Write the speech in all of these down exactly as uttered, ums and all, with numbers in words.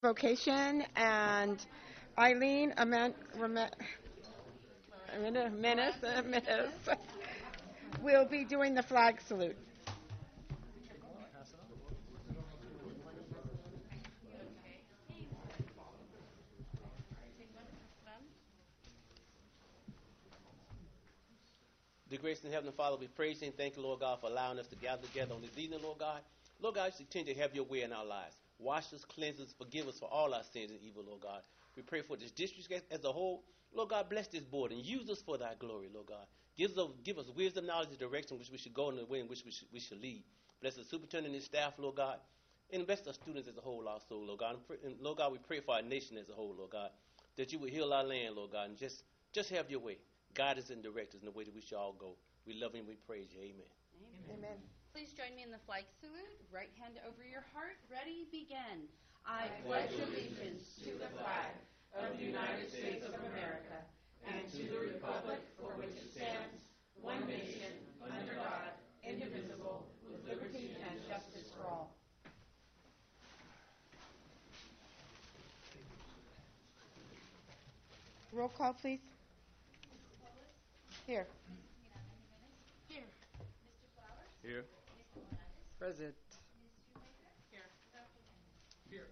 Vocation, and Eileen Aman- Rame- Menace, Menace, Menace will be doing the flag salute. The grace and Heavenly Father, we praise you and thank you, Lord God, for allowing us to gather together on this evening, Lord God. Lord God, you continue to have your way in our lives. Wash us, cleanse us, forgive us for all our sins and evil, Lord God. We pray for this district as a whole. Lord God, bless this board and use us for thy glory, Lord God. Give us, give us wisdom, knowledge, and direction which we should go in the way in which we should, we should lead. Bless the superintendent and his staff, Lord God. And bless our students as a whole also, Lord God. And, pray, and Lord God, we pray for our nation as a whole, Lord God, that you will heal our land, Lord God, and just, just have your way. Guide us and direct us in the way that we shall all go. We love you and we praise you. Amen. Amen. Amen. Please join me in the flag salute. Right hand over your heart. Ready, begin. I pledge allegiance to the flag of the United States of America and to the republic for which it stands, one nation, under God, indivisible, with liberty and justice for all. Roll call, please. Here. Here. Here. Present. Here. Here.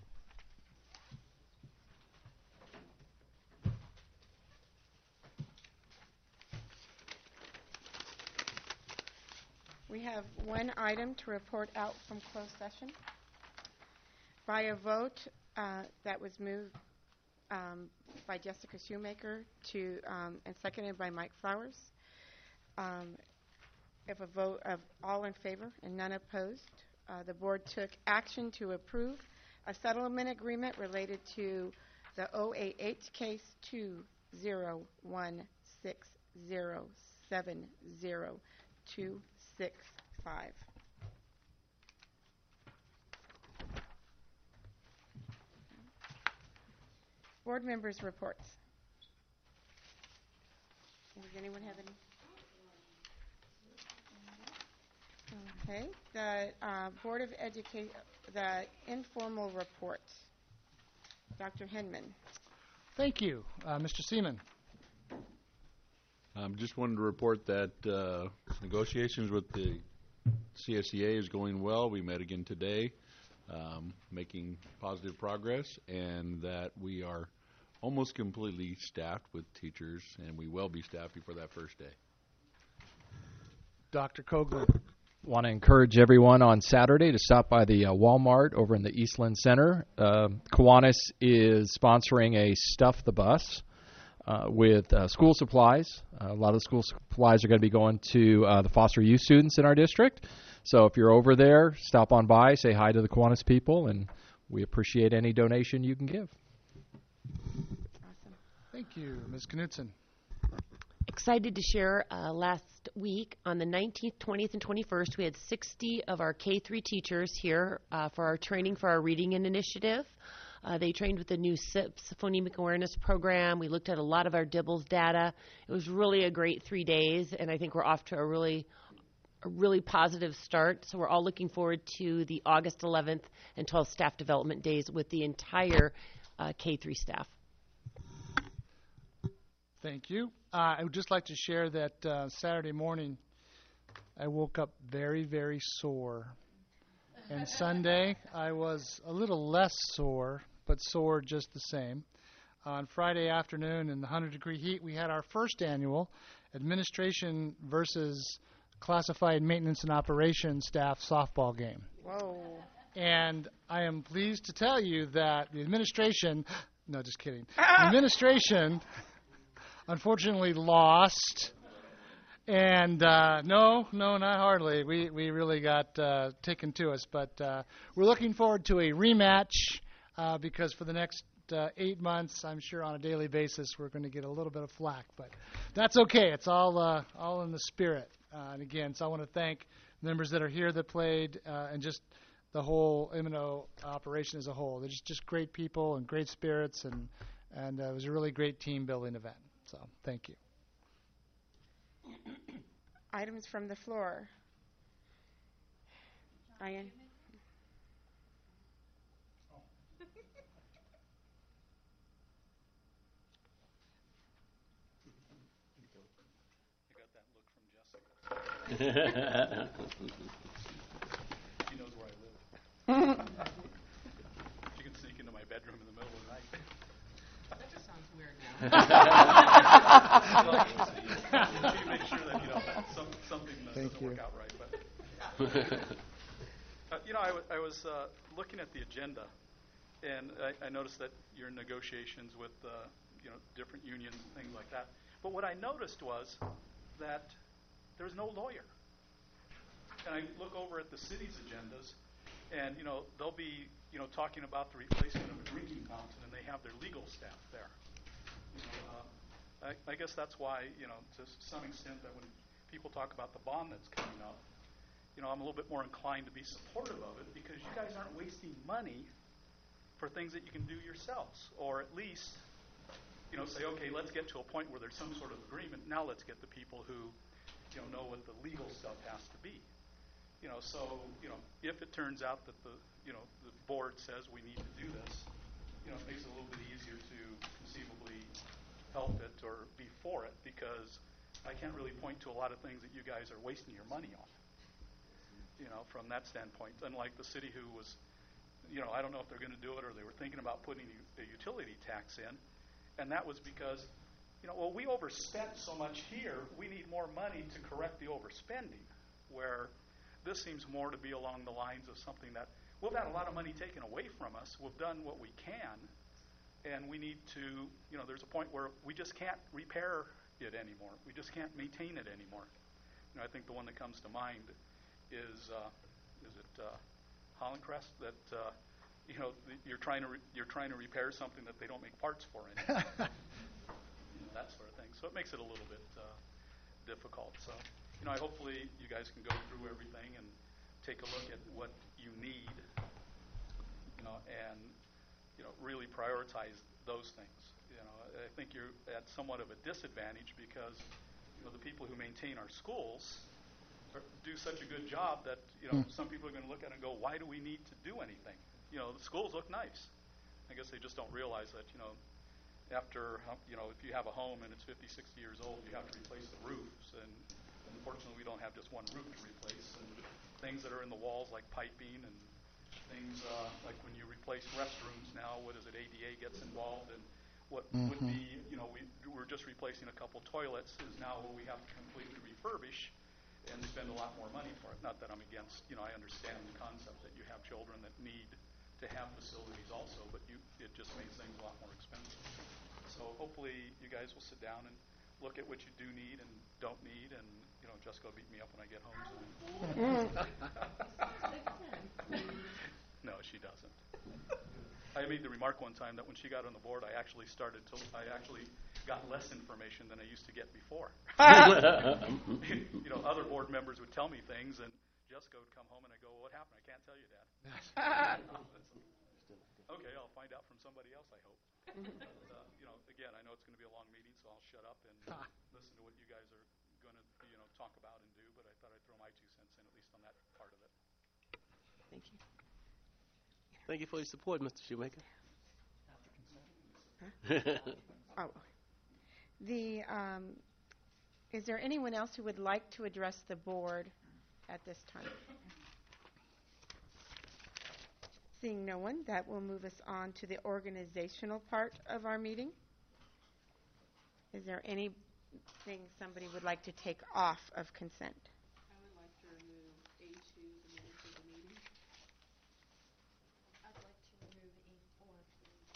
We have one item to report out from closed session. By a vote uh, that was moved um, by Jessica Shoemaker to um, and seconded by Mike Flowers. Um, if a vote of all in favor and none opposed, uh, the board took action to approve a settlement agreement related to the O A H case two zero one six zero seven zero two six five. Board members' reports. Does anyone have any? Okay. The uh, Board of Education, the informal report. Doctor Hinman. Thank you, uh, Mister Seaman. Um, just wanted to report that uh, negotiations with the C S E A is going well. We met again today, um, making positive progress, and that we are almost completely staffed with teachers, and we will be staffed before that first day. Doctor Kogler. Want to encourage everyone on Saturday to stop by the uh, Walmart over in the Eastland Center. Uh, Kiwanis is sponsoring a Stuff the Bus uh, with uh, school supplies. Uh, a lot of the school supplies are going to be going to uh, the foster youth students in our district. So if you're over there, stop on by, say hi to the Kiwanis people, and we appreciate any donation you can give. Awesome. Thank you, Miz Knutson. Excited to share uh, last week on the nineteenth, twentieth, and twenty-first, we had sixty of our K three teachers here uh, for our training for our Reading In Initiative. Uh, they trained with the new S I P S Phonemic Awareness Program. We looked at a lot of our D I B L S data. It was really a great three days, and I think we're off to a really a really positive start. So we're all looking forward to the August eleventh and twelfth staff development days with the entire uh, K three staff. Thank you. Uh, I would just like to share that uh, Saturday morning I woke up very, very sore. And Sunday I was a little less sore, but sore just the same. On Friday afternoon in the one hundred degree heat, we had our first annual Administration versus Classified Maintenance and Operations staff softball game. Whoa. And I am pleased to tell you that the administration, no, just kidding, the administration unfortunately lost. And uh, no, no, not hardly. We we really got uh, taken to us. But uh, we're looking forward to a rematch uh, because for the next uh, eight months, I'm sure on a daily basis, we're going to get a little bit of flack. But that's okay. It's all uh, all in the spirit. Uh, and again, so I want to thank members that are here that played uh, and just the whole M and O operation as a whole. They're just, just great people and great spirits, and, and uh, it was a really great team-building event. So thank you. Items from the floor. Diane. She knows where I live. She can sneak into my bedroom in the middle of the night. That just sounds weird now. She can make sure that, you know, some, something uh, Thank doesn't you. work out right. But uh, you know, I, w- I was uh, looking at the agenda, and I, I noticed that you're in negotiations with uh, you know, different unions and things like that. But what I noticed was that there's no lawyer. And I look over at the city's agendas, and you know, they'll be you know talking about the replacement of a drinking fountain, and they have their legal staff there. You know, uh, I, I guess that's why, you know, to some extent, that when people talk about the bond that's coming up, you know, I'm a little bit more inclined to be supportive of it, because you guys aren't wasting money for things that you can do yourselves, or at least, you know, say, okay, let's get to a point where there's some sort of agreement. Now let's get the people who, you know, know what the legal stuff has to be. You know, so, you know, if it turns out that the, you know, the board says we need to do this, you know, it makes it a little bit easier to conceivably help it or be for it, because I can't really point to a lot of things that you guys are wasting your money on, you know, from that standpoint. Unlike the city, who was, you know, I don't know if they're going to do it, or they were thinking about putting a utility tax in, and that was because, you know, well, we overspent so much here, we need more money to correct the overspending, where this seems more to be along the lines of something that we've had a lot of money taken away from us, we've done what we can, and we need to, you know, there's a point where we just can't repair it anymore. We just can't maintain it anymore. You know, I think the one that comes to mind is, uh, is it uh, Hollandcrest, that, uh, you know, th- you're trying to re- you're trying to repair something that they don't make parts for anymore. You know, that sort of thing. So it makes it a little bit uh, difficult. So, you know, I hopefully you guys can go through everything and take a look at what you need, you know, and, you know, really prioritize those things. You know, I think you're at somewhat of a disadvantage, because, you know, the people who maintain our schools are, do such a good job that, you know, some people are going to look at it and go, why do we need to do anything? You know, the schools look nice. I guess they just don't realize that, you know, after, you know, if you have a home and it's fifty, sixty years old, you have to replace the roofs. And unfortunately, we don't have just one roof to replace. And things that are in the walls, like piping, and things uh, like when you replace restrooms now, what is it, A D A gets involved. And what mm-hmm. would be, you know, we, we're just replacing a couple toilets is now what we have to completely refurbish and spend a lot more money for it. Not that I'm against, you know, I understand the concept that you have children that need to have facilities also, but you, it just makes things a lot more expensive. So hopefully you guys will sit down and look at what you do need and don't need, and, you know, Jessica will beat me up when I get home. No, she doesn't. I made the remark one time that when she got on the board, I actually started to, I actually got less information than I used to get before. You know, other board members would tell me things, and Jessica would come home and I go, well, what happened? I can't tell you, Dad. Okay, I'll find out from somebody else, I hope. But, uh, you know, again, I know it's going to be a long meeting, so I'll shut up and listen to what you guys are going to, you know, talk about and do, but I thought I'd throw my two cents in, at least on that part of it. Thank you. Thank you for your support, Mister Shoemaker. Oh, the um, is there anyone else who would like to address the board at this time? Seeing no one, that will move us on to the organizational part of our meeting. Is there anything somebody would like to take off of consent? I would like to remove A two, the minutes of the meeting. I'd like to remove A four, please.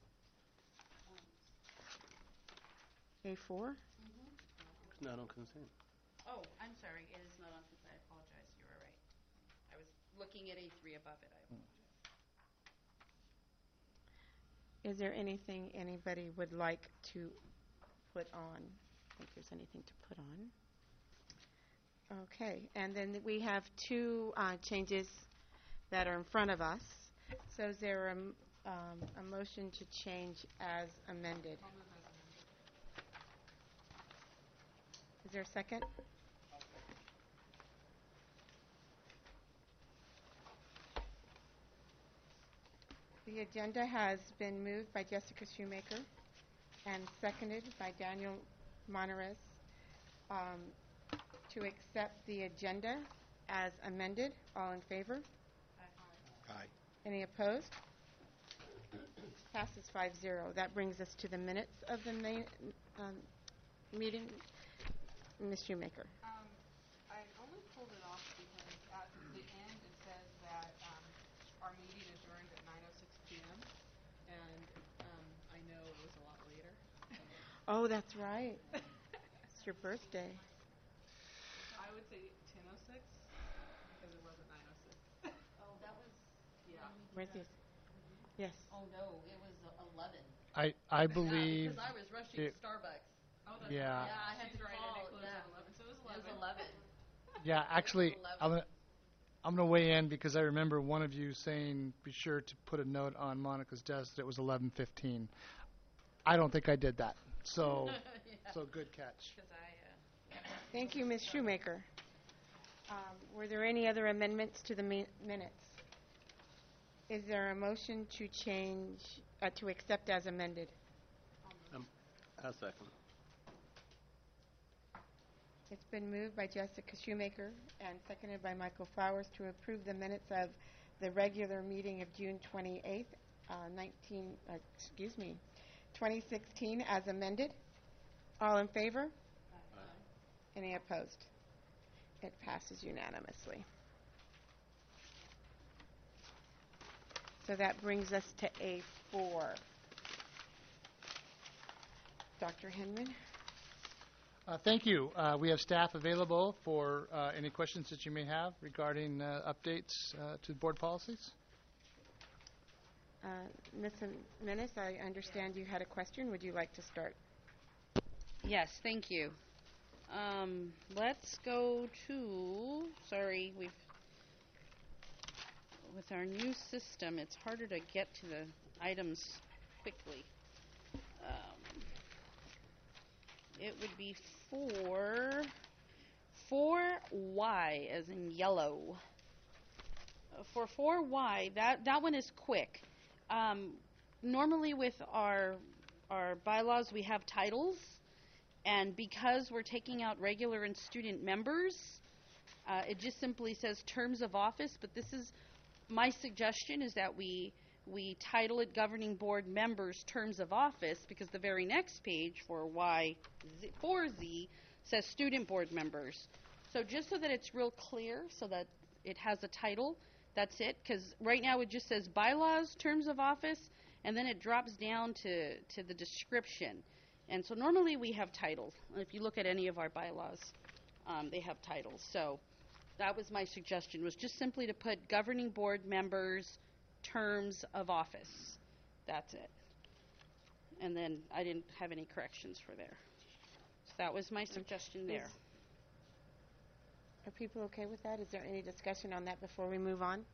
Um, A four? mm-hmm. It's not on consent. Oh, I'm sorry. It is not on consent. I apologize. You were right. I was looking at A three above it. I apologize. Is there anything anybody would like to put on? I think there's anything to put on. Okay, and then we have two uh, changes that are in front of us. So is there a, um, a motion to change as amended? Is there a second? The agenda has been moved by Jessica Shoemaker and seconded by Daniel Monarez um, to accept the agenda as amended. All in favor? Aye. Any opposed? Passes five zero. That brings us to the minutes of the main, um, meeting. Miz Shoemaker. Um, I only pulled it off because at the end it says that um, our meeting adjourned at nine oh six p.m. and um, I know it was a lot later. Oh, that's right. It's your birthday. I would say ten oh six because it wasn't nine oh six. Oh, that was. Yeah. Where's this? Yes. Oh no, it was uh, eleven. I I believe Yeah, because I was rushing it- to Starbucks. Oh, that's Yeah. right. Yeah, I had She's to right, call, and it closed yeah. at eleven, so it was It was eleven. eleven. yeah. Actually, eleven. I'm gonna I'm gonna weigh in because I remember one of you saying be sure to put a note on Monica's desk that it was eleven fifteen. I don't think I did that. So Yeah. so good catch. Because I, uh, Thank you, Miz Shoemaker. Um, were there any other amendments to the mi- minutes? Is there a motion to change, uh, to accept as amended? A second. It's been moved by Jessica Shoemaker and seconded by Michael Flowers to approve the minutes of the regular meeting of June twenty-eighth, uh, nineteen, uh, excuse me, twenty sixteen as amended. All in favor? Any opposed? It passes unanimously. So that brings us to A four. Doctor Henman? Uh, thank you. Uh, we have staff available for uh, any questions that you may have regarding uh, updates uh, to board policies. Uh, Miz Menace, I understand you had a question. Would you like to start? Yes, thank you. Um, let's go to, sorry, we've, with our new system, it's harder to get to the items quickly. Um, it would be four, four Y as in yellow. Uh, For four Y, that, that one is quick. Um, normally with our, our bylaws, we have titles. And because we're taking out regular and student members, uh, it just simply says terms of office. But this is, my suggestion is that we we title it governing board members terms of office, because the very next page for Y four Z says student board members. So just so that it's real clear, so that it has a title, that's it. Because right now it just says bylaws, terms of office, and then it drops down to, to the description. And so normally we have titles. If you look at any of our bylaws, um, they have titles. So that was my suggestion, was just simply to put governing board members, terms of office. That's it. And then I didn't have any corrections for there. So that was my suggestion there. Are people okay with that? Is there any discussion on that before we move on?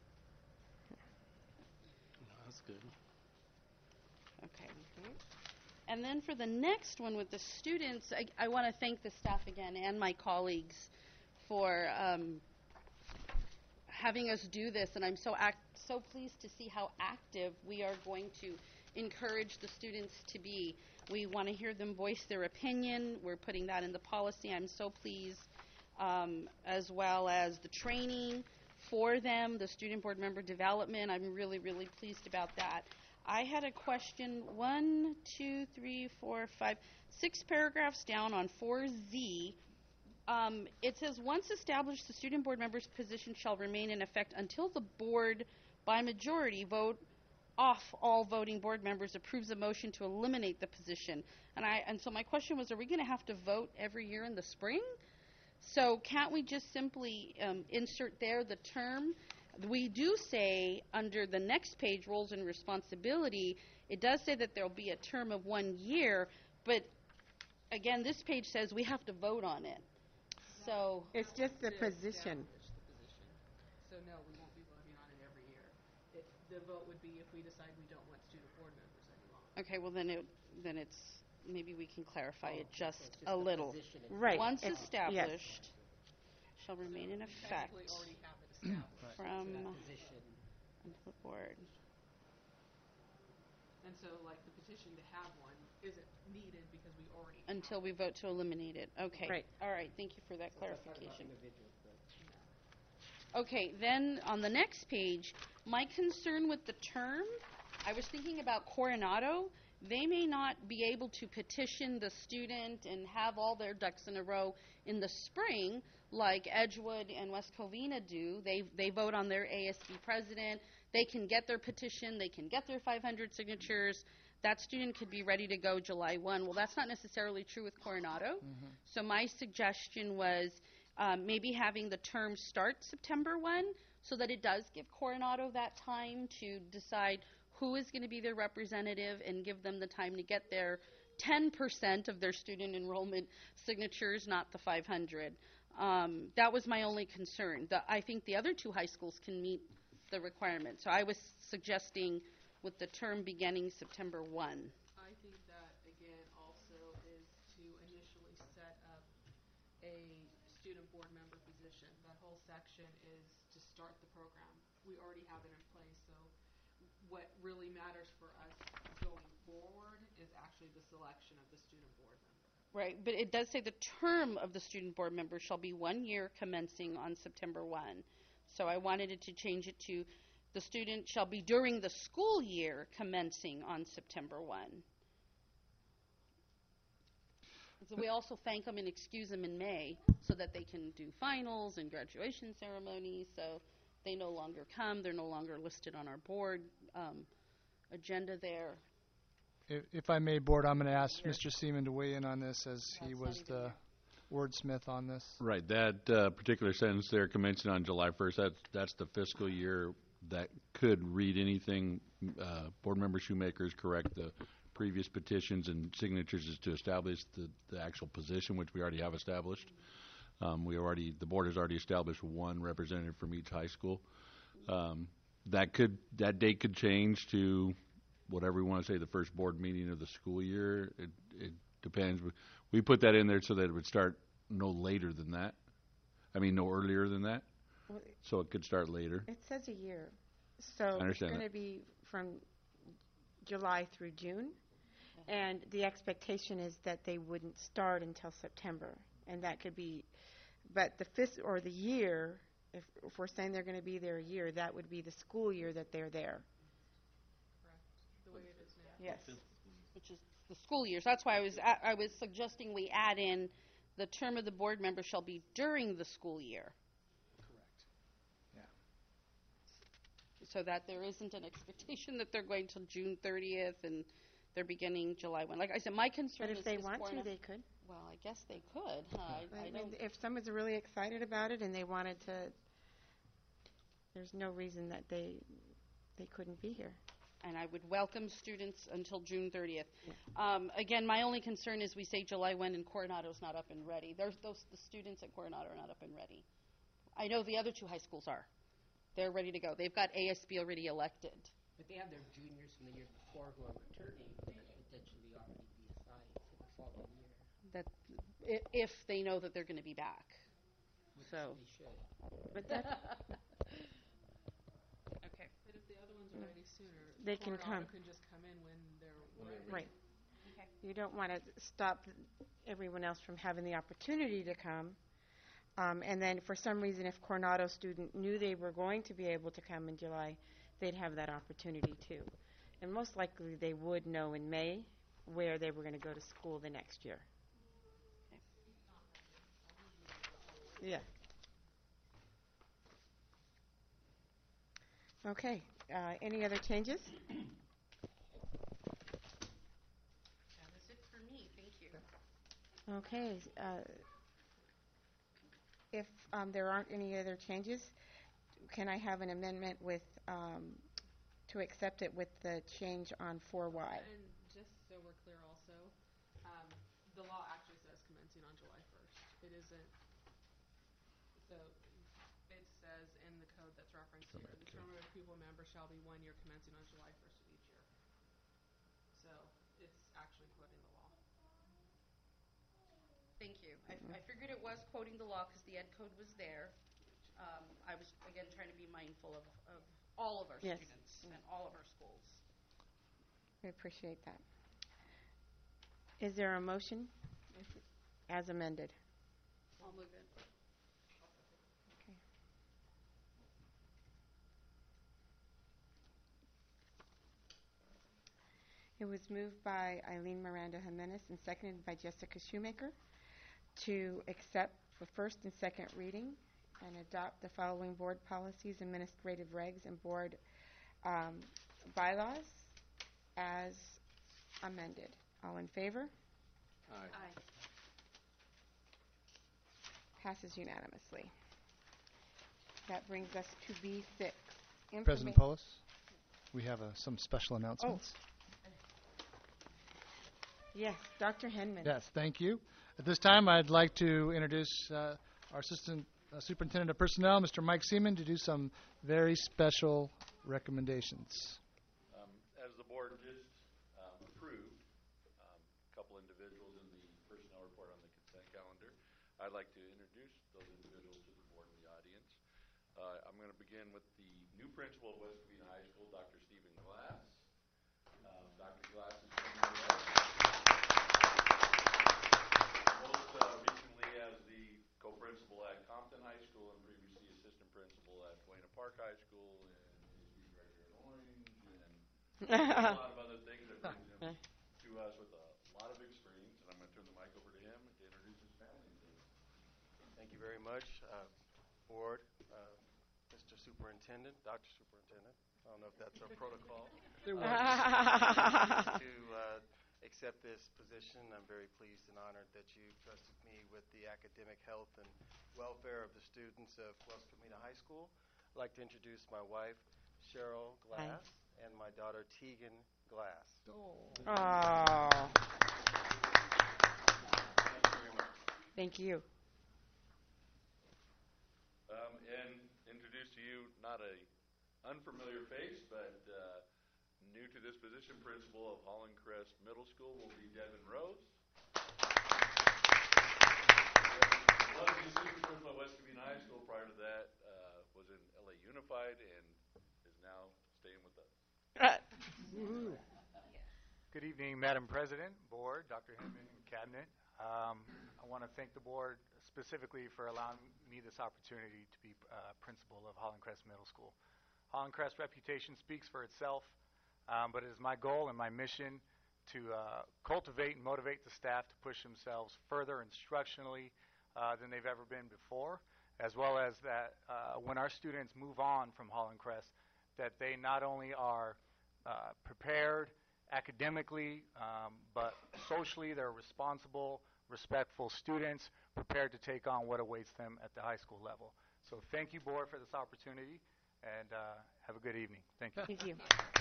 That's good. Okay. And then for the next one with the students, I, I want to thank the staff again and my colleagues for um, having us do this. And I'm so act- so pleased to see how active we are going to encourage the students to be. We want to hear them voice their opinion. We're putting that in the policy. I'm so pleased, um, as well as the training for them, the student board member development. I'm really, really pleased about that. I had a question, one, two, three, four, five, six paragraphs down on four Z. Um, it says, once established, the student board member's position shall remain in effect until the board, by majority, vote off all voting board members, approves a motion to eliminate the position. And I and so my question was, are we going to have to vote every year in the spring? So can't we just simply um, insert there the term? We do say under the next page, roles and responsibility, it does say that there will be a term of one year, but again, this page says we have to vote on it. So It's just the position. So no, we won't be voting on it every year. It, the vote would be if we decide we don't want student board members any longer. Okay, well then it then it's maybe we can clarify it just a little. Right. Once It's- established, shall remain in effect already have it established. from That position. the board. And so, like, the petition to have one isn't needed because we already have Until we vote to eliminate it. Okay. Right. All right, thank you for that clarification. Okay, then on the next page, my concern with the term, I was thinking about Coronado. They may not be able to petition the student and have all their ducks in a row in the spring like Edgewood and West Covina do. They they vote on their A S B president. They can get their petition. They can get their five hundred signatures. That student could be ready to go July first. Well, that's not necessarily true with Coronado. Mhm. So my suggestion was um, maybe having the term start September first so that it does give Coronado that time to decide who is going to be their representative and give them the time to get their ten percent of their student enrollment signatures, not the five hundred. Um, that was my only concern. The, I think the other two high schools can meet the requirement. So I was suggesting with the term beginning September first. I think that, again, also is to initially set up a student board member position. That whole section is to start the program. We already have it in place, so what really matters for us going forward is actually the selection of the student board member. Right, but it does say the term of the student board member shall be one year commencing on September first. So I wanted it to change it to the student shall be during the school year commencing on September first. So we also thank them and excuse them in May so that they can do finals and graduation ceremonies. So they no longer come. They're no longer listed on our board um, agenda there. If, if I may, Board, I'm going to ask Mister Seaman to weigh in on this as he was the wordsmith on this. Right, that uh, particular sentence there, commencing on July first, that's, that's the fiscal year that could read anything. Uh, Board Member Shoemaker is correct. The previous petitions and signatures is to establish the, the actual position, which we already have established. Um, we already, the board has already established one representative from each high school. Um, that could, that date could change to whatever we want to say, the first board meeting of the school year. It, it depends. We, we put that in there so that it would start no later than that. I mean, no earlier than that. Well, So it could start later. It says a year. So I it's understand going to that. be from July through June. And the expectation is that they wouldn't start until September. And that could be, but the fifth or the year, if, if we're saying they're going to be there a year, that would be the school year that they're there. The way it is now. Yes. Which is the school year. So that's why I was a- I was suggesting we add in the term of the board member shall be during the school year. Correct. Yeah. So that there isn't an expectation that they're going till June thirtieth and they're beginning July first. Like I said, my concern But is if they is want to, Corona- they could. Well, I guess they could. Huh? I, I I don't. mean, if someone's really excited about it and they wanted to, there's no reason that they they couldn't be here. And I would welcome students until June thirtieth. Um, again, my only concern is we say July first and Coronado's not up and ready. There's those the students at Coronado are not up and ready. I know the other two high schools are. They're ready to go. They've got A S B already elected. But they have their juniors from the year before who are returning that potentially already be assigned for the following year. That i- if they know that they're going to be back. Which So. they should. But that, Okay. But if the other ones are ready sooner, They can Coronado come. can just come in when they're ready. right. You don't want to stop everyone else from having the opportunity to come. Um, and then for some reason, if Coronado student knew they were going to be able to come in July, they'd have that opportunity too. And most likely they would know in May where they were going to go to school the next year. Yeah. Okay. Uh, any other changes? That is it for me. Thank you. Okay. Uh, if um, there aren't any other changes, can I have an amendment with um, to accept it with the change on four Y? And just so we're clear also, um, the law actually says commencing on July first. It isn't, so it says in the code that's referenced here, the term of a pupil member shall be one year commencing on July first of each year. So it's actually quoting the law. Thank you. I, I figured it was quoting the law because the ed code was there. Um, I was, again, trying to be mindful of, of all of our Yes. students and all of our schools. We appreciate that. Is there a motion as amended? I'll move it. Okay. It was moved by Eileen Miranda Jimenez and seconded by Jessica Shoemaker to accept for first and second reading and adopt the following board policies, administrative regs, and board um, bylaws as amended. All in favor? Aye. Aye. Passes unanimously. That brings us to B six. President Informa- Polis, we have uh, some special announcements. Yes, Doctor Henman. Yes, thank you. At this time, I'd like to introduce uh, our Assistant uh, Superintendent of Personnel, Mister Mike Seaman, to do some very special recommendations. Um, as the board just um, approved, um, a couple individuals in the personnel report on the consent calendar, I'd like to introduce those individuals to the board and the audience. Uh, I'm going to begin with the new principal of West Covina High School, Doctor Stephen Glass. Um, Doctor Glass is most uh, recently as the co-principal at Compton High School and previously assistant principal at Buena Park High School and history director at Orange and a lot of other things that brings him to us with a lot of experience. And I'm going to turn the mic over to him to introduce his family and things. Thank you very much, uh, Board, uh, Mister Superintendent, Doctor Superintendent. I don't know if that's our protocol. There uh, was. to uh, accept this position. I'm very pleased and honored that you trusted me with the academic health and welfare of the students of West Covina High School. I'd like to introduce my wife, Cheryl Glass, Hi. and my daughter, Tegan Glass. Oh. Oh. Thank you very much. Thank you. Um, and introduce to you not a unfamiliar face, but uh, new to this position, principal of Holland Crest Middle School will be Devin Rose. Was the assistant principal at West Covina High School. Prior to that, uh, was in L A Unified and is now staying with us. Good evening, Madam President, Board, Doctor Hinman, and Cabinet. Um, I want to thank the Board specifically for allowing me this opportunity to be uh, principal of Holland Crest Middle School. Holland Crest reputation speaks for itself, um, but it is my goal and my mission to uh, cultivate and motivate the staff to push themselves further instructionally uh, than they've ever been before, as well as that uh, when our students move on from Holland Crest, that they not only are uh, prepared academically, um, but socially they're responsible, respectful students prepared to take on what awaits them at the high school level. So thank you, Board, for this opportunity, and uh, have a good evening. Thank you. Thank you.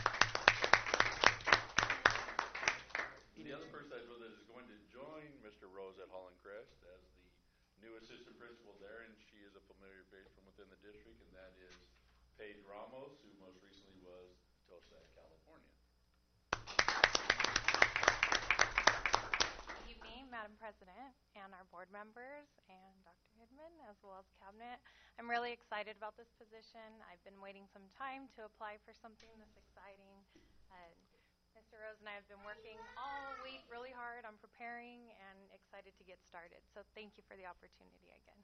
The other person I know that is going to join Mister Rose at Holland Crest as the new assistant principal there, and she is a familiar face from within the district, and that is Paige Ramos, who most recently was TOSA at California. Good evening, Madam President, and our board members, and Doctor Hidman, as well as Cabinet. I'm really excited about this position. I've been waiting some time to apply for something this exciting. Uh, Mister Rose and I have been working all week really hard on preparing and excited to get started. So thank you for the opportunity again.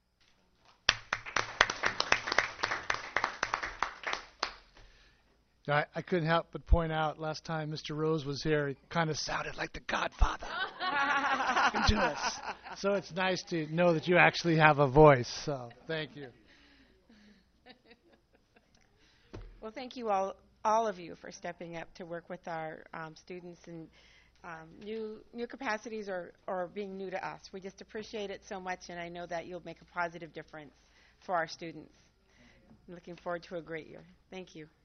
I, I couldn't help but point out last time Mister Rose was here, he kind of sounded like the Godfather to us. So it's nice to know that you actually have a voice. So thank you. Well, thank you all, all of you, for stepping up to work with our um, students and um, new new capacities or, or being new to us. We just appreciate it so much, and I know that you'll make a positive difference for our students. I'm looking forward to a great year. Thank you.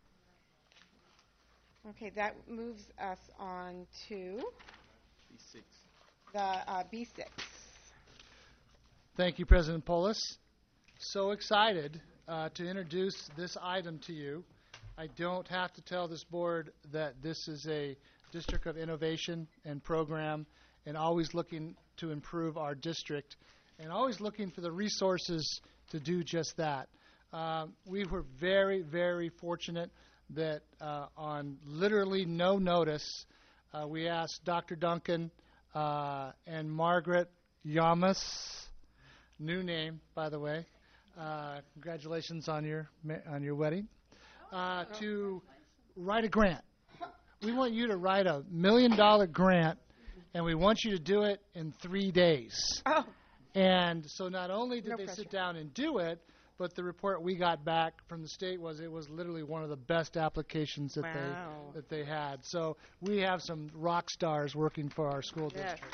Okay, that moves us on to B six. the uh, B six. Thank you, President Polis. So excited uh, to introduce this item to you. I don't have to tell this board that this is a district of innovation and program and always looking to improve our district and always looking for the resources to do just that. Uh, we were very, very fortunate that uh, on literally no notice, uh, we asked Doctor Duncan uh, and Margaret Yamas, new name, by the way. Uh, congratulations on your ma- on your wedding. Uh, to write a grant. We want you to write a million dollar grant, and we want you to do it in three days. Oh. And so not only did No they pressure. sit down and do it, but the report we got back from the state was it was literally one of the best applications that Wow. they that they had. So we have some rock stars working for our school Yes. district.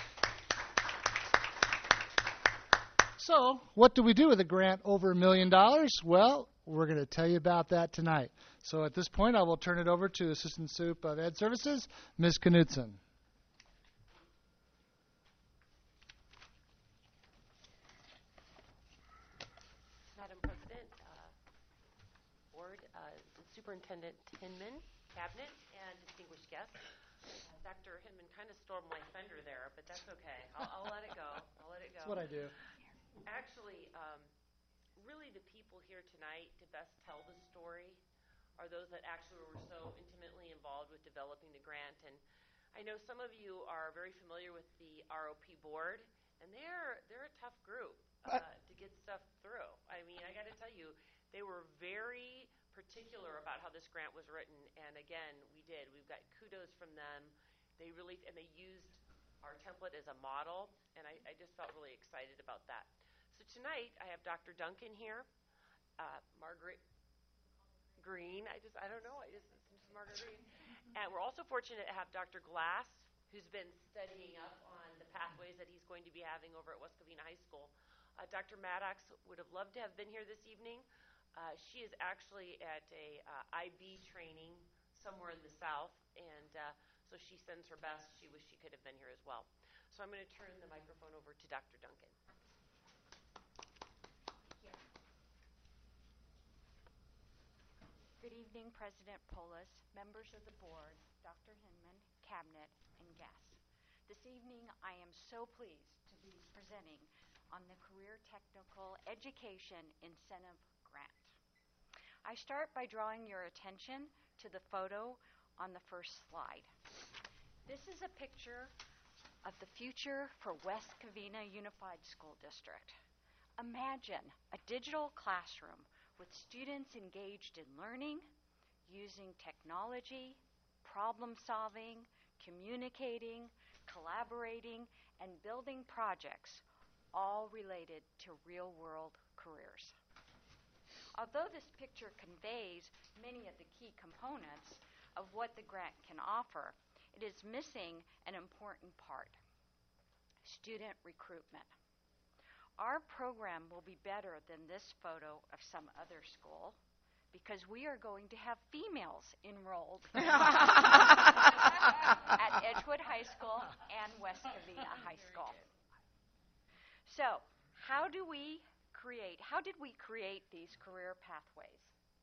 So what do we do with a grant over a million dollars? Well, we're going to tell you about that tonight. So at this point, I will turn it over to Assistant Sup of Ed Services, Miz Knudsen. Madam President, uh, Board, uh, Superintendent Hinman, Cabinet, and distinguished guests. Uh, Doctor Hinman kind of stole my thunder there, but that's okay. I'll, I'll let it go. I'll let it go. That's what I do. Actually, um, really the people here tonight to best tell the story are those that actually were so intimately involved with developing the grant. And I know some of you are very familiar with the R O P board, and they're they're a tough group uh, to get stuff through. I mean, I got to tell you, they were very particular about how this grant was written, and again, we did. We've got kudos from them. They really and they used our template as a model, and I, I just felt really excited about that. So tonight, I have Doctor Duncan here, uh, Margaret Green. I just, I don't know, I just, it's just Margaret Green. And we're also fortunate to have Doctor Glass, who's been studying up on the pathways that he's going to be having over at West Covina High School. Uh, Doctor Maddox would have loved to have been here this evening. Uh, she is actually at a uh, I B training somewhere in the south, and uh, so she sends her best. She wished she could have been here as well. So I'm going to turn the microphone over to Doctor Duncan. Good evening, President Polis, members of the board, Doctor Hinman, Cabinet, and guests. This evening, I am so pleased to be presenting on the Career Technical Education Incentive Grant. I start by drawing your attention to the photo on the first slide. This is a picture of the future for West Covina Unified School District. Imagine a digital classroom with students engaged in learning, using technology, problem solving, communicating, collaborating, and building projects, all related to real-world careers. Although this picture conveys many of the key components of what the grant can offer, it is missing an important part: student recruitment. Our program will be better than this photo of some other school because we are going to have females enrolled at Edgewood High School and West Covina High School. So, how do we create, how did we create these career pathways?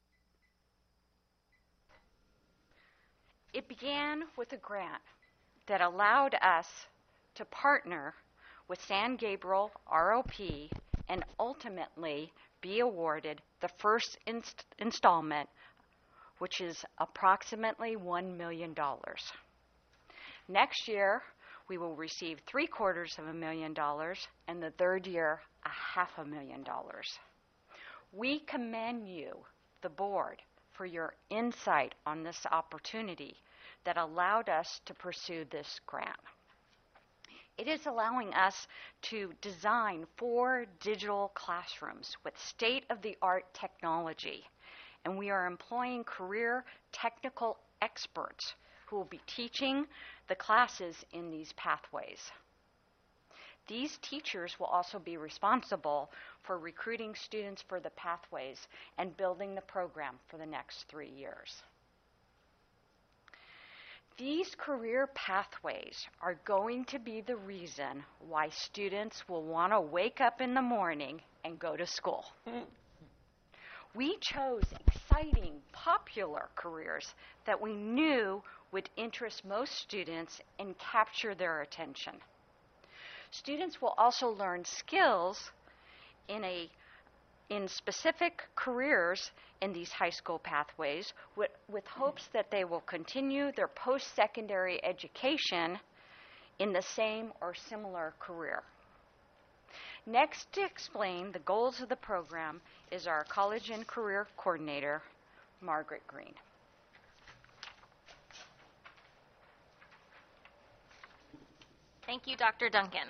It began with a grant that allowed us to partner with San Gabriel R O P and ultimately be awarded the first inst- installment, which is approximately one million dollars. Next year, we will receive three quarters of a million dollars, and the third year, a half a million dollars. We commend you, the board, for your insight on this opportunity that allowed us to pursue this grant. It is allowing us to design four digital classrooms with state-of-the-art technology, and we are employing career technical experts who will be teaching the classes in these pathways. These teachers will also be responsible for recruiting students for the pathways and building the program for the next three years. These career pathways are going to be the reason why students will want to wake up in the morning and go to school. We chose exciting, popular careers that we knew would interest most students and capture their attention. Students will also learn skills in a in specific careers in these high school pathways with, with hopes that they will continue their post-secondary education in the same or similar career. Next to explain the goals of the program is our College and Career Coordinator, Margaret Green. Thank you, Doctor Duncan.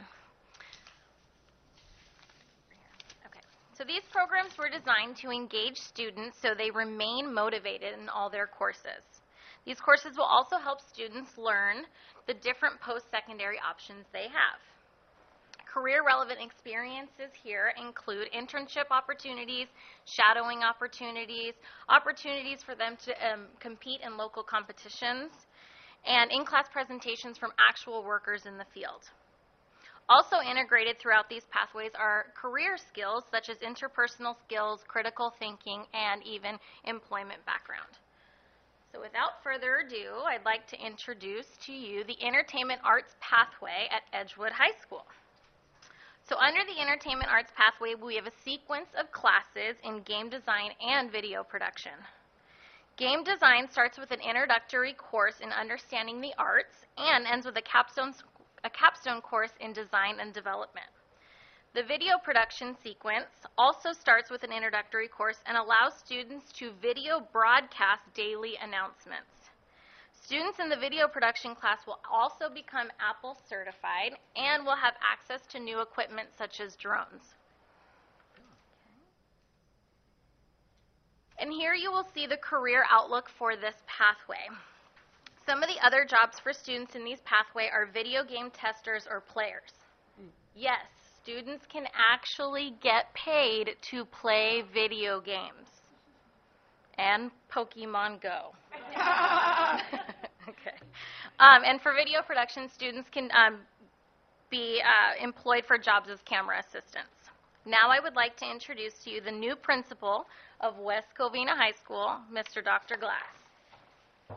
Okay, so these programs were designed to engage students so they remain motivated in all their courses. These courses will also help students learn the different post-secondary options they have. Career-relevant experiences here include internship opportunities, shadowing opportunities, opportunities for them to um, compete in local competitions, and in-class presentations from actual workers in the field. Also integrated throughout these pathways are career skills such as interpersonal skills, critical thinking, and even employment background. So without further ado, I'd like to introduce to you the Entertainment Arts Pathway at Edgewood High School. So under the Entertainment Arts Pathway, we have a sequence of classes in game design and video production. Game design starts with an introductory course in understanding the arts and ends with a capstone, a capstone course in design and development. The video production sequence also starts with an introductory course and allows students to video broadcast daily announcements. Students in the video production class will also become Apple certified and will have access to new equipment such as drones. And here you will see the career outlook for this pathway. Some of the other jobs for students in these pathway are video game testers or players. Yes, students can actually get paid to play video games. And Pokemon Go. Okay. Um, and for video production, students can um, be uh, employed for jobs as camera assistants. Now I would like to introduce to you the new principal of West Covina High School, Mister Doctor Glass.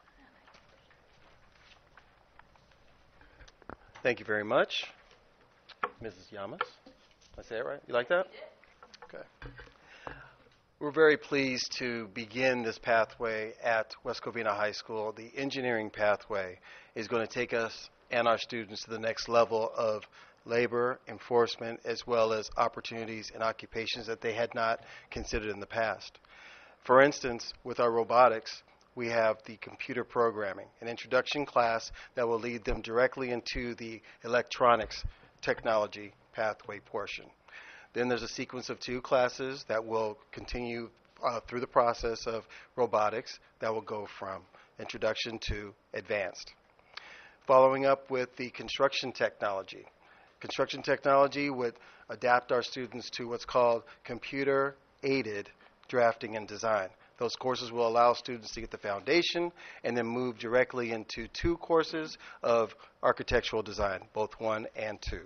Thank you very much, Missus Yamas. Did I say it right? You like that? Okay. We're very pleased to begin this pathway at West Covina High School. The engineering pathway is going to take us and our students to the next level of labor, enforcement, as well as opportunities and occupations that they had not considered in the past. For instance, with our robotics, we have the computer programming, an introduction class that will lead them directly into the electronics technology pathway portion. Then there's a sequence of two classes that will continue uh, through the process of robotics that will go from introduction to advanced. Following up with the construction technology. Construction technology would adapt our students to what's called computer-aided drafting and design. Those courses will allow students to get the foundation and then move directly into two courses of architectural design, both one and two.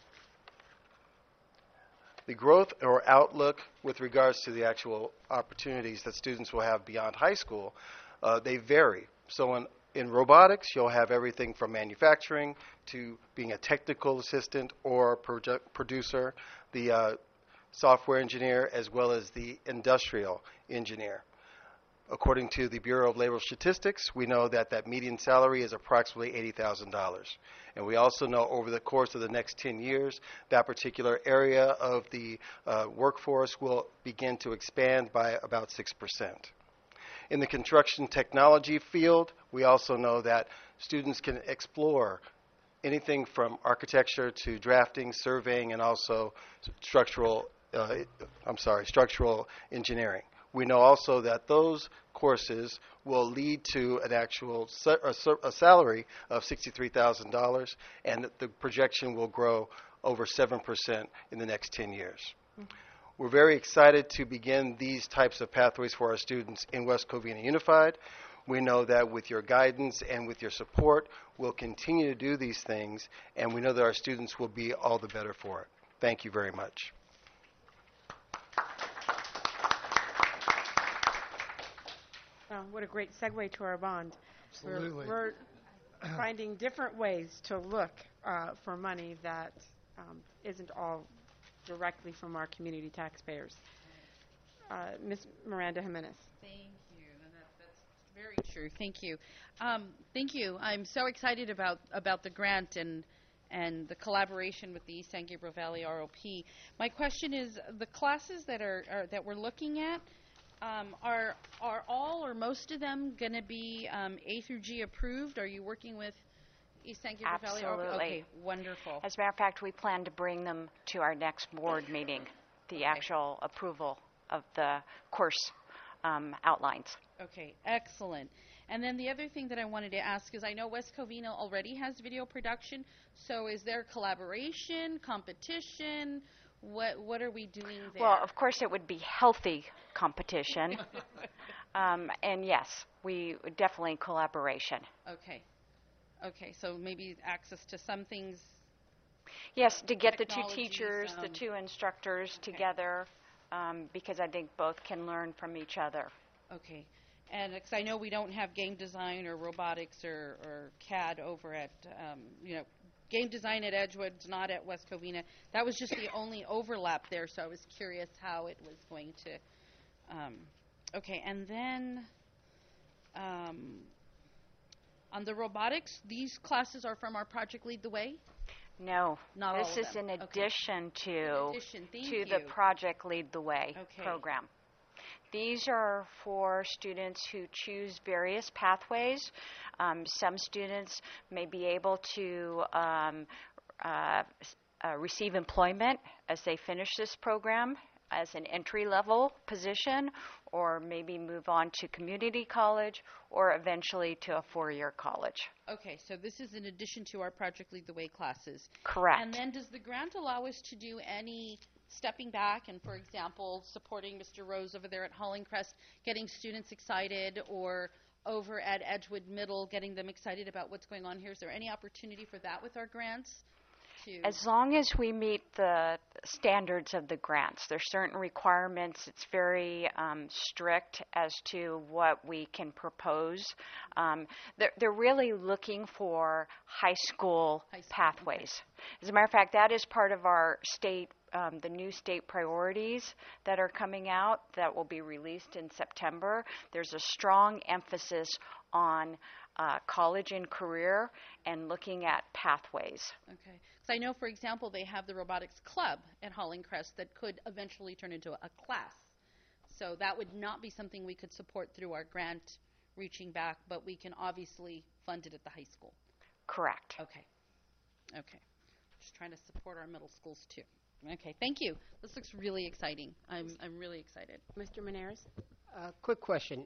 The growth or outlook with regards to the actual opportunities that students will have beyond high school, uh, they vary. So in, in robotics, you'll have everything from manufacturing to being a technical assistant or produ- producer, the uh, software engineer, as well as the industrial engineer. According to the Bureau of Labor Statistics, we know that that median salary is approximately eighty thousand dollars. And we also know over the course of the next ten years, that particular area of the uh, workforce will begin to expand by about six percent. In the construction technology field, we also know that students can explore anything from architecture to drafting, surveying, and also structural, uh, I'm sorry, structural engineering. We know also that those courses will lead to an actual sa- a, a salary of sixty-three thousand dollars, and the projection will grow over seven percent in the next ten years. Mm-hmm. We're very excited to begin these types of pathways for our students in West Covina Unified. We know that with your guidance and with your support, we'll continue to do these things, and we know that our students will be all the better for it. Thank you very much. Oh, what a great segue to our bond. Absolutely. We're, we're finding different ways to look uh, for money that um, isn't all directly from our community taxpayers. uh, Miz Miranda Jimenez. Thank you. And that, that's very true. Thank you. Um, thank you. I'm so excited about, about the grant and and the collaboration with the East San Gabriel Valley R O P. My question is, the classes that are, are that we're looking at, um, are are all or most of them going to be um, A through G approved? Are you working with East San Gabriel Valley R O P? Absolutely. Okay, wonderful. As a matter of fact, we plan to bring them to our next board meeting, the actual approval of the course um, outlines. Okay, excellent. And then the other thing that I wanted to ask is I know West Covina already has video production, so is there collaboration, competition? What what are we doing there? Well, of course, it would be healthy competition. um, and yes, we definitely collaboration. Okay. Okay, so maybe access to some things. Yes, to get the two technologies, teachers, the um, two instructors okay. together, um, because I think both can learn from each other. Okay. And because I know we don't have game design or robotics or, or C A D over at, um, you know, game design at Edgewood's not at West Covina. That was just the only overlap there, so I was curious how it was going to. Um, okay, and then um, on the robotics, these classes are from our Project Lead the Way? No, Not this all of is them. in Okay. addition to In addition, thank to you. the Project Lead the Way Okay. program. These are for students who choose various pathways. Um, some students may be able to um, uh, s- uh, receive employment as they finish this program as an entry-level position, or maybe move on to community college, or eventually to a four-year college. Okay, so this is in addition to our Project Lead the Way classes. Correct. And then does the grant allow us to do any stepping back and, for example, supporting Mister Rose over there at Hollingcrest, getting students excited, or over at Edgewood Middle, getting them excited about what's going on here? Is there any opportunity for that with our grants? To As long as we meet the standards of the grants, there's certain requirements. It's very um, strict as to what we can propose. Um, they're, they're really looking for high school, High school, pathways. As a matter of fact, that is part of our state, um, the new state priorities that are coming out that will be released in September. There's a strong emphasis on uh, college and career and looking at pathways. Okay. So I know, for example, they have the robotics club at Hollingcrest that could eventually turn into a class. So that would not be something we could support through our grant reaching back, but we can obviously fund it at the high school. Correct. Okay. Okay. Just trying to support our middle schools too. Okay. Thank you. This looks really exciting. I'm I'm really excited. Mister Menares? Uh, quick question.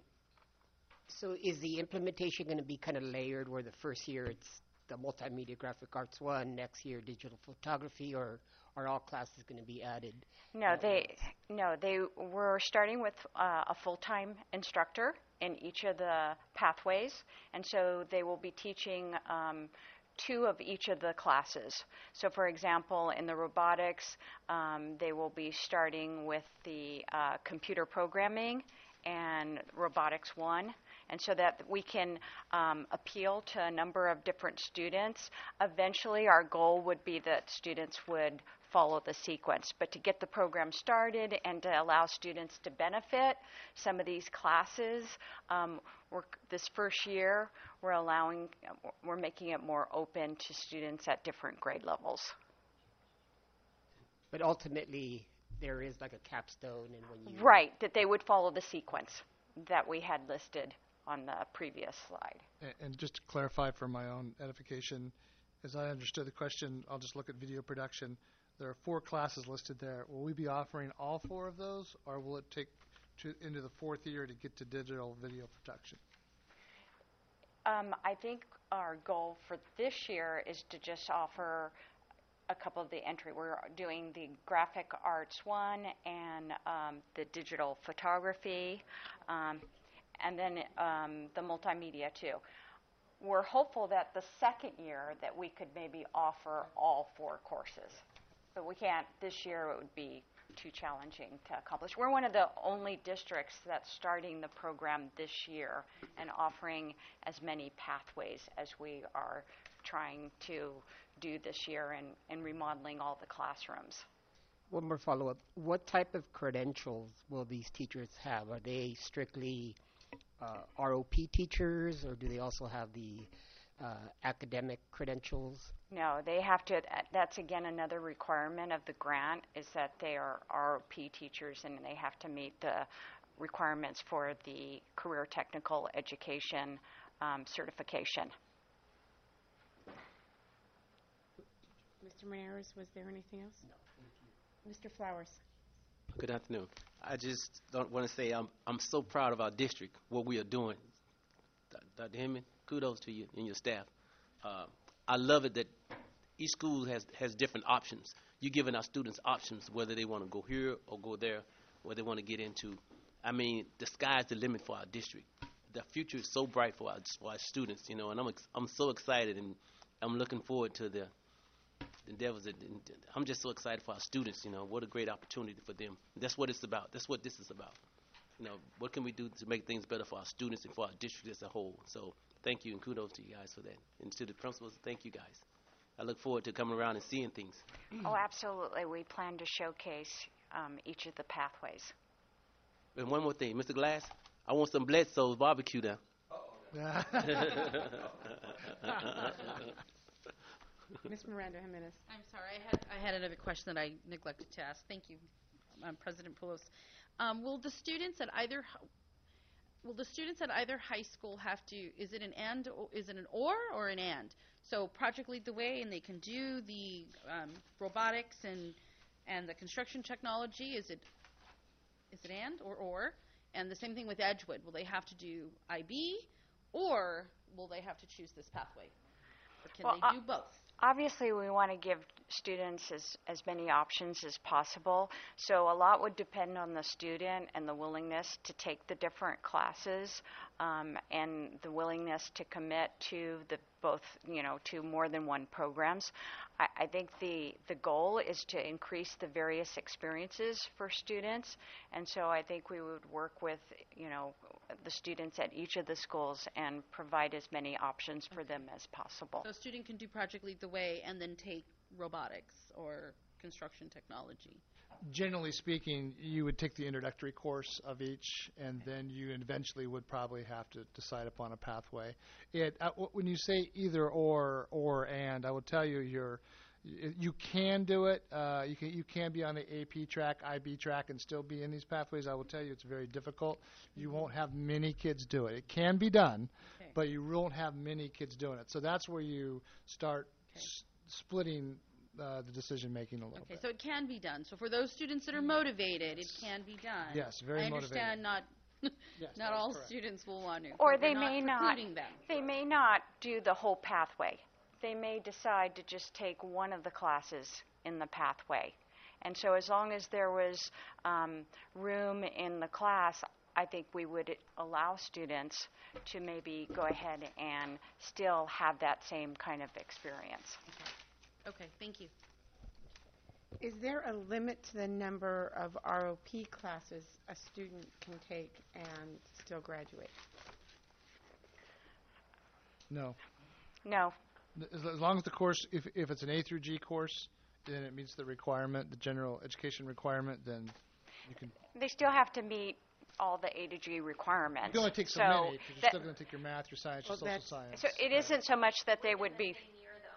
So is the implementation going to be kind of layered where the first year it's the multimedia graphic arts one, next year digital photography, or are all classes going to be added? No, at they once? no, they were starting with uh, a full-time instructor in each of the pathways, and so they will be teaching um, two of each of the classes. So, for example, in the robotics, um, they will be starting with the uh, computer programming and robotics one, and so that we can um, appeal to a number of different students. Eventually, our goal would be that students would follow the sequence, but to get the program started and to allow students to benefit some of these classes, um, we're, this first year we're allowing, we're making it more open to students at different grade levels. But ultimately, there is like a capstone, and when you Right, that they would follow the sequence that we had listed on the previous slide. And, and just to clarify for my own edification, as I understood the question, I'll just look at video production. There are four classes listed there. Will we be offering all four of those, or will it take to, into the fourth year to get to digital video production? Um, I think our goal for this year is to just offer a couple of the entry. We're doing the graphic arts one and um, the digital photography, um, and then um, the multimedia too. We're hopeful that the second year that we could maybe offer all four courses, but we can't. This year it would be too challenging to accomplish. We're one of the only districts that's starting the program this year and offering as many pathways as we are trying to do this year and, and remodeling all the classrooms. One more follow-up. What type of credentials will these teachers have? Are they strictly uh, R O P teachers, or do they also have the uh, academic credentials? No, they have to, that's again another requirement of the grant, is that they are R O P teachers and they have to meet the requirements for the Career Technical Education um, certification. Mister Maneras, was there anything else? No. Mister Flowers. Good afternoon. I just don't want to say I'm I'm so proud of our district, what we are doing. Doctor Hinman, kudos to you and your staff. Uh, I love it that each school has, has different options. You're giving our students options, whether they want to go here or go there, whether they want to get into. I mean, the sky's the limit for our district. The future is so bright for our, for our students, you know, and I'm ex- I'm so excited, and I'm looking forward to the endeavors. That, I'm just so excited for our students, you know. What a great opportunity for them. That's what it's about. That's what this is about. You know, what can we do to make things better for our students and for our district as a whole? So thank you, and kudos to you guys for that. And to the principals, thank you guys. I look forward to coming around and seeing things. Oh, absolutely. We plan to showcase um, each of the pathways. And one more thing, Mister Glass, I want some Bledsoe's barbecue now. Miz Miranda Jimenez. I'm sorry, I had, I had another question that I neglected to ask. Thank you, um, President Poulos. Um, will the students at either h- will the students at either high school have to? Is it an and? Or, is it an or or an and? So Project Lead the Way, and they can do the um, robotics and and the construction technology. Is it is it and or or? And the same thing with Edgewood. Will they have to do I B, or will they have to choose this pathway? Or can Well, they do uh, both? Obviously, we want to give students as, as many options as possible. So a lot would depend on the student and the willingness to take the different classes um, and the willingness to commit to the both, you know, to more than one programs. I, I think the, the goal is to increase the various experiences for students. And so I think we would work with, you know, the students at each of the schools and provide as many options for them as possible. So a student can do Project Lead the Way and then take robotics or construction technology. Generally speaking, you would take the introductory course of each, and then you eventually would probably have to decide upon a pathway. It uh, w- when you say either or or and, I will tell you you're y- you can do it. Uh, you can you can be on the A P track, I B track, and still be in these pathways. I will tell you it's very difficult. You won't have many kids do it. It can be done, Okay. but you won't have many kids doing it. So that's where you start s- splitting uh, the decision making a little Okay, bit. so it can be done. So for those students that are motivated, it can be done. Yes, very I understand not Yes, not that is all correct. students will want to. Or but we're they not may not. precluding them. They may not do the whole pathway. They may decide to just take one of the classes in the pathway. And so as long as there was um, room in the class, I think we would allow students to maybe go ahead and still have that same kind of experience. Okay, thank you. Is there a limit to the number of R O P classes a student can take and still graduate? No. No. As, as long as the course, if, if it's an A through G course, then it meets the requirement, the general education requirement, then you can. They still have to meet all the A to G requirements. You can only take so, so many, because you're that- still going to take your math, your science, Well, your social that's- science. So it isn't so much that they would be.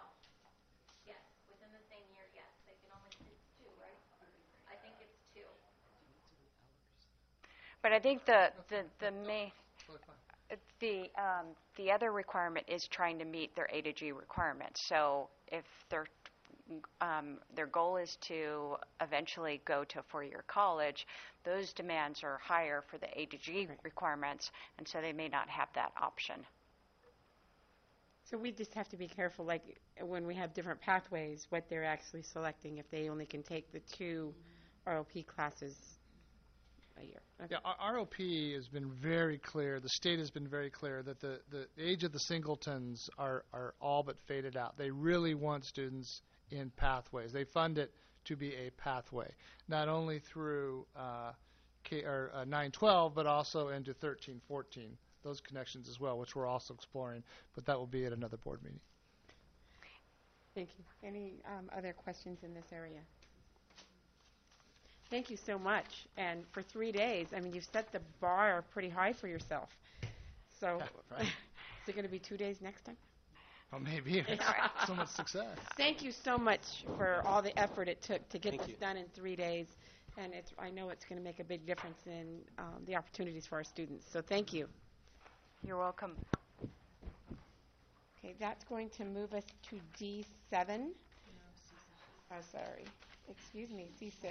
But I think the the the main the um, the other requirement is trying to meet their A to G requirements. So if their um, their goal is to eventually go to a four-year college, those demands are higher for the A to G requirements, and so they may not have that option. So we just have to be careful, like when we have different pathways, what they're actually selecting if they only can take the two R O P classes a year. Okay. Yeah, R- ROP has been very clear. The state has been very clear that the, the age of the singletons are, are all but faded out. They really want students in pathways. They fund it to be a pathway, not only through uh, K, or, uh, nine twelve, but also into thirteen fourteen, those connections as well, which we're also exploring, but that will be at another board meeting. Thank you. Any um, other questions in this area? Thank you so much. And for three days, I mean, you've set the bar pretty high for yourself. So, right. is it going to be two days next time? Well, maybe. So much success. Thank you so much for all the effort it took to get Thank this you. done in three days. And it's, I know it's going to make a big difference in um, the opportunities for our students. So thank you. You're welcome. Okay, that's going to move us to D seven. Oh, sorry. Excuse me, C six.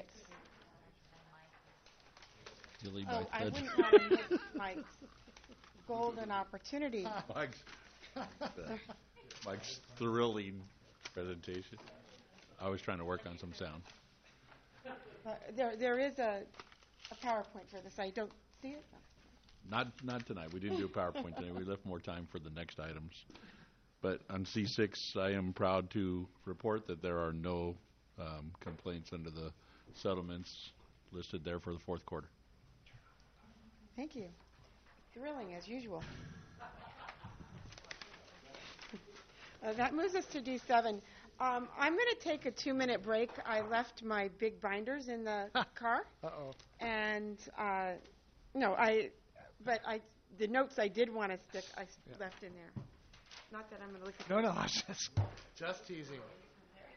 Dilly Oh, by I Ted. wouldn't want to miss Mike's golden opportunity. Mike's, Mike's thrilling presentation. I was trying to work on some sound. Uh, there, there is a, a PowerPoint for this. I don't see it. Not not tonight. We didn't do a PowerPoint tonight. We left more time for the next items. But on C six, I am proud to report that there are no um, complaints under the settlements listed there for the fourth quarter. Thank you. Thrilling as usual. Uh, that moves us to D seven. Um, I'm going to take a two-minute break. I left my big binders in the car, Uh-oh. and uh, no, I. But I, the notes I did want to stick, I s- Yeah. left in there. Not that I'm going to look at. No, no, I was just, just teasing.